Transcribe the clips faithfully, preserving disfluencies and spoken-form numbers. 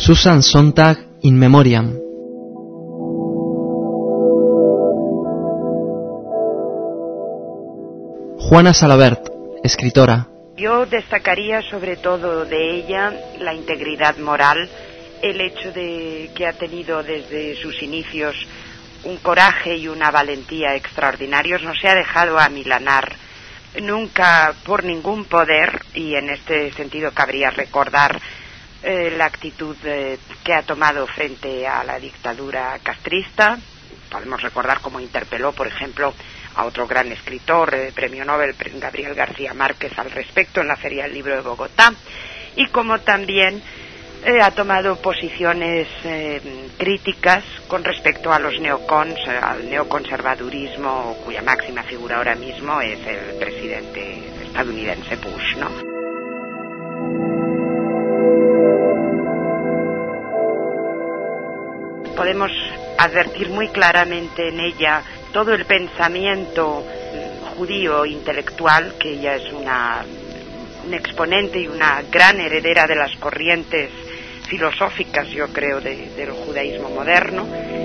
Susan Sontag in memoriam. Juana Salabert, escritora. Yo destacaría sobre todo de ella la integridad moral, el hecho de que ha tenido desde sus inicios un coraje y una valentía extraordinarios, no se ha dejado amilanar nunca por ningún poder, y en este sentido cabría recordar eh, la actitud eh, que ha tomado frente a la dictadura castrista. Podemos recordar cómo interpeló, por ejemplo, a otro gran escritor, eh, premio Nobel, Gabriel García Márquez, al respecto en la Feria del Libro de Bogotá, y como también eh, ha tomado posiciones eh, críticas con respecto a los neocons, al neoconservadurismo, cuya máxima figura ahora mismo es el presidente estadounidense Bush, ¿no? Podemos advertir muy claramente en ella todo el pensamiento judío intelectual, que ella es una, un exponente y una gran heredera de las corrientes filosóficas, yo creo, de, del judaísmo moderno.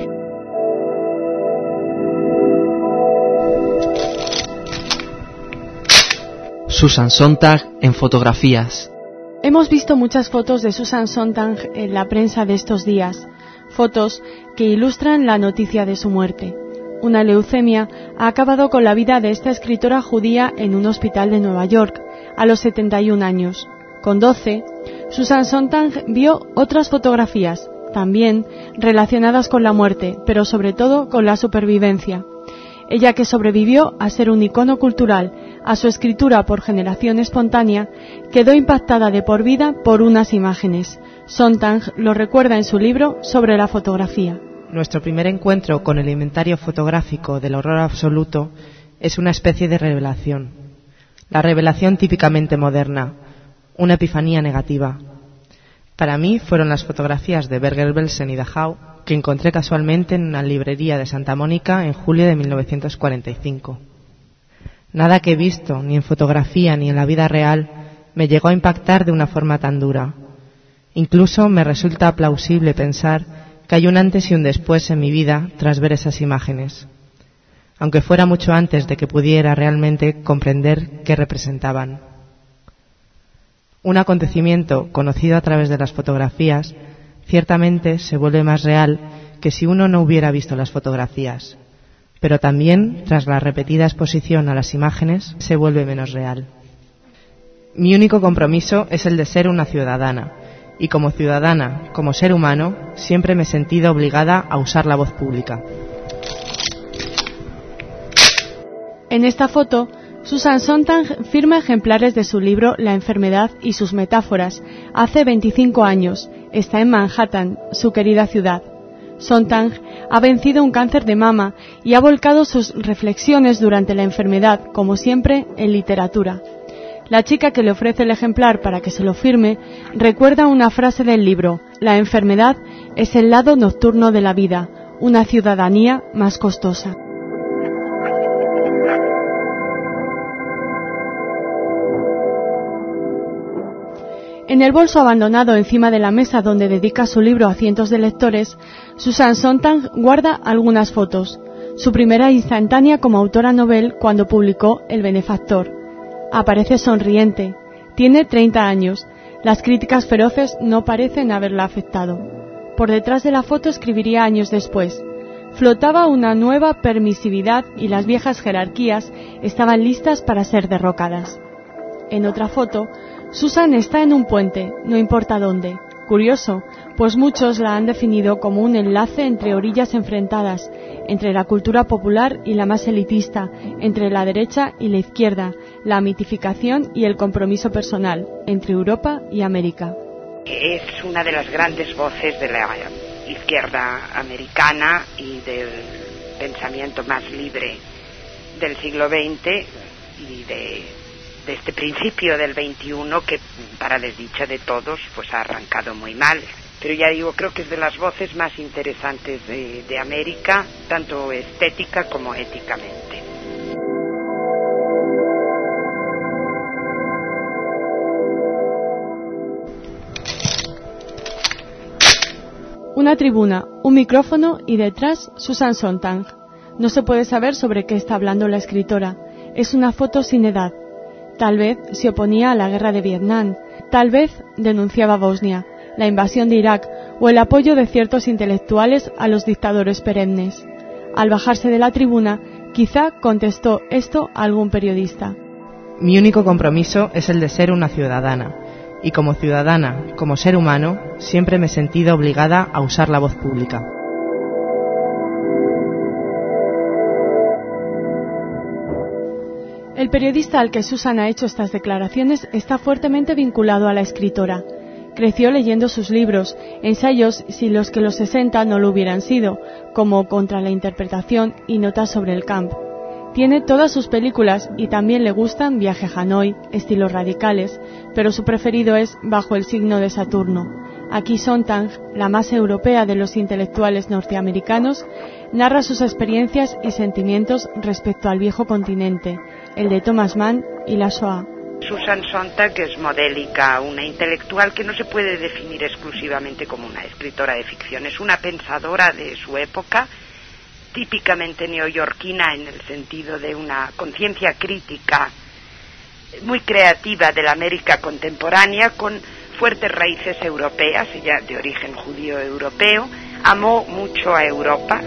Susan Sontag en fotografías. Hemos visto muchas fotos de Susan Sontag en la prensa de estos días, fotos que ilustran la noticia de su muerte. Una leucemia ha acabado con la vida de esta escritora judía en un hospital de Nueva York, a los setenta y un años. Con doce, Susan Sontag vio otras fotografías, también relacionadas con la muerte, pero sobre todo con la supervivencia. Ella, que sobrevivió a ser un icono cultural, a su escritura por generación espontánea, quedó impactada de por vida por unas imágenes. Sontag lo recuerda en su libro sobre la fotografía. Nuestro primer encuentro con el inventario fotográfico del horror absoluto es una especie de revelación. La revelación típicamente moderna, una epifanía negativa. Para mí fueron las fotografías de Berger-Belsen y Dachau, que encontré casualmente en una librería de Santa Mónica en julio de mil novecientos cuarenta y cinco. Nada que he visto, ni en fotografía ni en la vida real, me llegó a impactar de una forma tan dura. Incluso me resulta plausible pensar que hay un antes y un después en mi vida tras ver esas imágenes, aunque fuera mucho antes de que pudiera realmente comprender qué representaban. Un acontecimiento conocido a través de las fotografías ciertamente se vuelve más real que si uno no hubiera visto las fotografías, pero también, tras la repetida exposición a las imágenes, se vuelve menos real. Mi único compromiso es el de ser una ciudadana, y como ciudadana, como ser humano, siempre me he sentido obligada a usar la voz pública. En esta foto, Susan Sontag firma ejemplares de su libro La enfermedad y sus metáforas. Hace veinticinco años, está en Manhattan, su querida ciudad. Sontag ha vencido un cáncer de mama y ha volcado sus reflexiones durante la enfermedad, como siempre, en literatura. La chica que le ofrece el ejemplar para que se lo firme recuerda una frase del libro: la enfermedad es el lado nocturno de la vida, una ciudadanía más costosa. En el bolso abandonado encima de la mesa donde dedica su libro a cientos de lectores, Susan Sontag guarda algunas fotos. Su primera instantánea como autora novel cuando publicó El benefactor. Aparece sonriente. Tiene treinta años. Las críticas feroces no parecen haberla afectado. Por detrás de la foto escribiría años después: flotaba una nueva permisividad y las viejas jerarquías estaban listas para ser derrocadas. En otra foto, Susan está en un puente, no importa dónde. Curioso, pues muchos la han definido como un enlace entre orillas enfrentadas, entre la cultura popular y la más elitista, entre la derecha y la izquierda, la mitificación y el compromiso personal, entre Europa y América. Es una de las grandes voces de la izquierda americana y del pensamiento más libre del siglo veinte y de, de este principio del veintiuno que, para desdicha de todos, pues ha arrancado muy mal. Pero ya digo, creo que es de las voces más interesantes de, de América, tanto estética como éticamente. Una tribuna, un micrófono y detrás Susan Sontag. No se puede saber sobre qué está hablando la escritora. Es una foto sin edad. Tal vez se oponía a la guerra de Vietnam, tal vez denunciaba Bosnia, la invasión de Irak o el apoyo de ciertos intelectuales a los dictadores perennes. Al bajarse de la tribuna, quizá contestó esto a algún periodista. Mi único compromiso es el de ser una ciudadana, y como ciudadana, como ser humano, siempre me he sentido obligada a usar la voz pública. El periodista al que Susan ha hecho estas declaraciones está fuertemente vinculado a la escritora. Creció leyendo sus libros, ensayos sin los que los sesenta no lo hubieran sido, como Contra la interpretación y Notas sobre el camp. Tiene todas sus películas y también le gustan Viaje a Hanoi, Estilos radicales, pero su preferido es Bajo el signo de Saturno. Aquí Sontag, la más europea de los intelectuales norteamericanos, narra sus experiencias y sentimientos respecto al viejo continente, el de Thomas Mann y la Shoah. Susan Sontag es modélica, una intelectual que no se puede definir exclusivamente como una escritora de ficción, es una pensadora de su época, típicamente neoyorquina en el sentido de una conciencia crítica muy creativa de la América contemporánea, con fuertes raíces europeas, ella de origen judío europeo, amó mucho a Europa.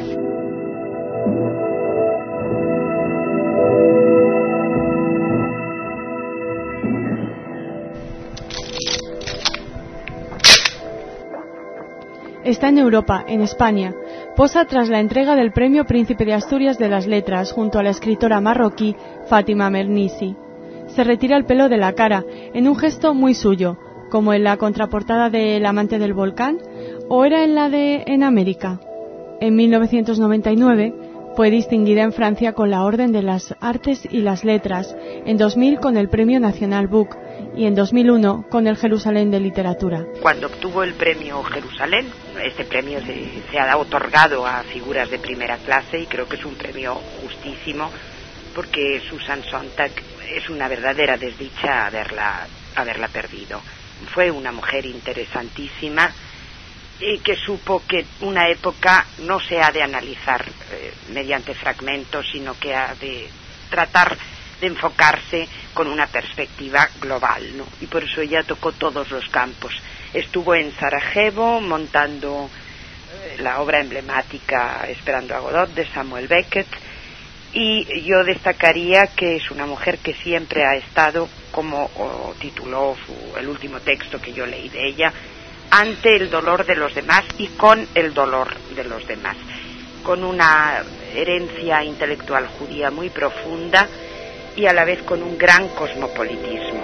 Está en Europa, en España. Posa tras la entrega del Premio Príncipe de Asturias de las Letras junto a la escritora marroquí Fátima Mernissi. Se retira el pelo de la cara, en un gesto muy suyo, como en la contraportada de El amante del volcán, o era en la de En América. En mil novecientos noventa y nueve fue distinguida en Francia con la Orden de las Artes y las Letras, en dos mil con el Premio National Book y en dos mil uno con el Jerusalén de Literatura. Cuando obtuvo el Premio Jerusalén, este premio se, se ha otorgado a figuras de primera clase y creo que es un premio justísimo, porque Susan Sontag es una verdadera desdicha haberla, haberla perdido. Fue una mujer interesantísima y que supo que una época no se ha de analizar eh, mediante fragmentos, sino que ha de tratar de enfocarse con una perspectiva global, ¿no? Y por eso ella tocó todos los campos. Estuvo en Sarajevo montando eh, la obra emblemática Esperando a Godot de Samuel Beckett, y yo destacaría que es una mujer que siempre ha estado, como oh, tituló su, el último texto que yo leí de ella, ante el dolor de los demás y con el dolor de los demás, con una herencia intelectual judía muy profunda y a la vez con un gran cosmopolitismo.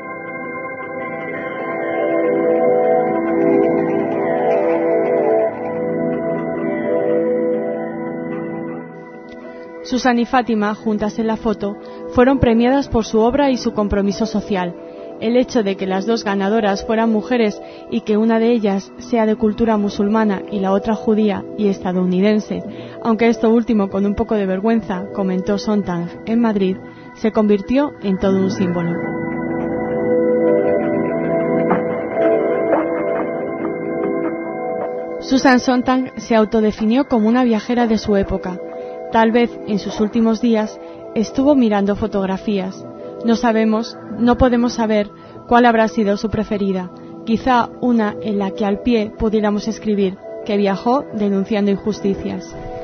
Susan y Fátima, juntas en la foto, fueron premiadas por su obra y su compromiso social. El hecho de que las dos ganadoras fueran mujeres y que una de ellas sea de cultura musulmana y la otra judía y estadounidense, aunque esto último con un poco de vergüenza, comentó Sontag en Madrid, se convirtió en todo un símbolo. Susan Sontag se autodefinió como una viajera de su época. Tal vez en sus últimos días estuvo mirando fotografías. No sabemos, no podemos saber cuál habrá sido su preferida. Quizá una en la que al pie pudiéramos escribir que viajó denunciando injusticias.